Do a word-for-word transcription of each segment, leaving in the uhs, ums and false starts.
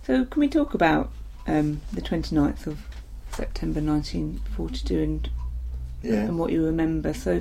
So can we talk about um, the twenty-ninth of September nineteen forty-two and Yeah. and what you remember? So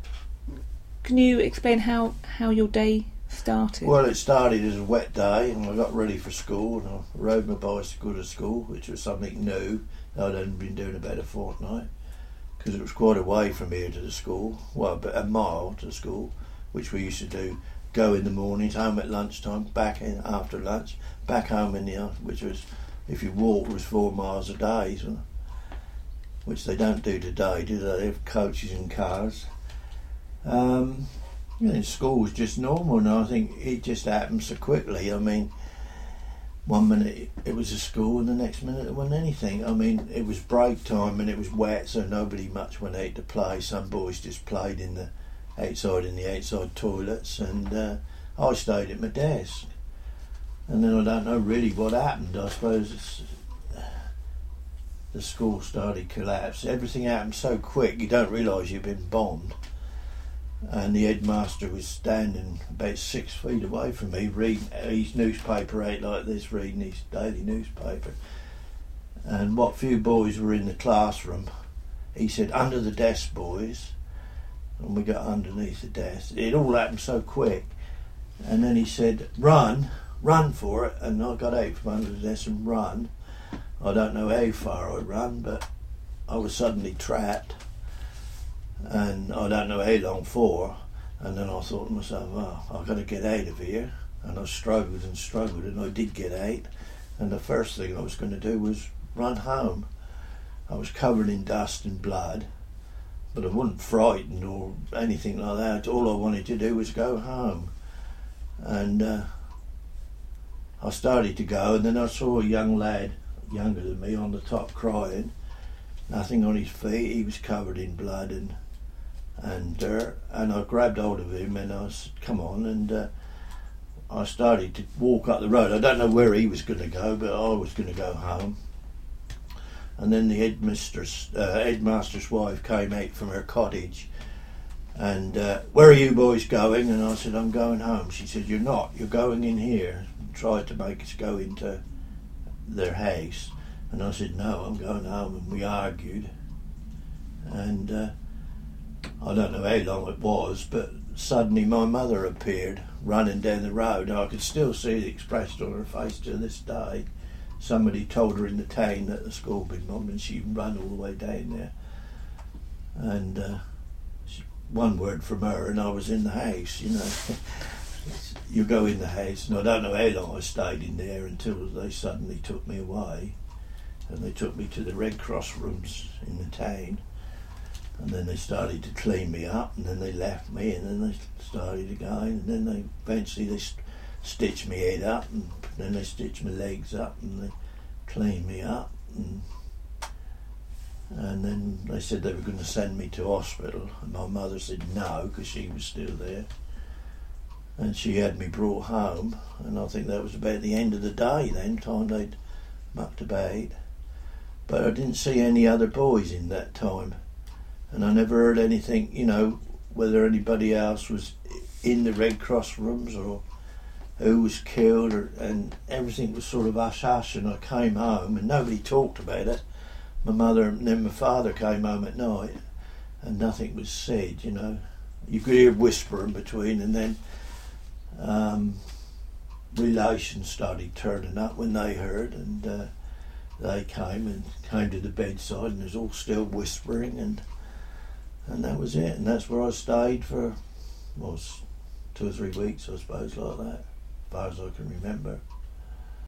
can you explain how, how your day started? Well, it started as a wet day, and I got ready for school, and I rode my bicycle to school, which was something new. I'd only been doing about a fortnight, because it was quite a way from here to the school. Well, about a mile to school, which we used to do. Go in the mornings, home at lunchtime, back in after lunch, back home in the afternoon, which was, if you walked, was four miles a day, so, which they don't do today, do they? They have coaches and cars. Um, you know, school was just normal, and I think it just happened so quickly. I mean, one minute it was a school, and the next minute it wasn't anything. I mean, it was break time, and it was wet, so nobody much went out to play. Some boys just played in the outside in the outside toilets, and uh, I stayed at my desk. And then I don't know really what happened. I suppose it's, the school started collapse. Everything happened so quick, you don't realise you've been bombed. And the headmaster was standing about six feet away from me, reading his newspaper out like this, reading his daily newspaper. And what few boys were in the classroom, he said, "Under the desk, boys." And we got underneath the desk. It all happened so quick. And then he said, "Run, run for it." And I got out from under the desk and run. I don't know how far I run, but I was suddenly trapped. And I don't know how long for. And then I thought to myself, oh, I've got to get out of here. And I struggled and struggled, and I did get out. And the first thing I was going to do was run home. I was covered in dust and blood, but I wasn't frightened or anything like that. All I wanted to do was go home. And uh, I started to go, and then I saw a young lad, younger than me, on the top crying. Nothing on his feet. He was covered in blood and and dirt. And I grabbed hold of him, and I said, "Come on." And uh, I started to walk up the road. I don't know where he was going to go, but I was going to go home. And then the headmistress, uh, headmaster's wife came out from her cottage, and uh, "Where are you boys going?" And I said, "I'm going home." She said, "You're not. You're going in here." And tried to make us go into their house. And I said, "No, I'm going home." And we argued. And uh, I don't know how long it was, but suddenly my mother appeared running down the road. And I could still see the expression on her face to this day. Somebody told her in the town that the school had been bombed, and she ran all the way down there. And uh, she, one word from her, and I was in the house, you know. You go in the house, and I don't know how long I stayed in there until they suddenly took me away. And they took me to the Red Cross rooms in the town. And then they started to clean me up, and then they left me, and then they started again, and then they eventually they st- stitched my head up, and then they stitched my legs up, and they cleaned me up, and, and then they said they were going to send me to hospital, and my mother said no, because she was still there. And she had me brought home, and I think that was about the end of the day then, time they'd mucked about. But I didn't see any other boys in that time, and I never heard anything, you know, whether anybody else was in the Red Cross rooms or who was killed, or, and everything was sort of hush-hush. And I came home and nobody talked about it. My mother and then my father came home at night, and nothing was said, you know. You could hear whispering between, and then um, relations started turning up when they heard, and uh, they came and came to the bedside, and it was all still whispering, and and that was it. And that's where I stayed for, well, two or three weeks, I suppose, like that, as far as I can remember.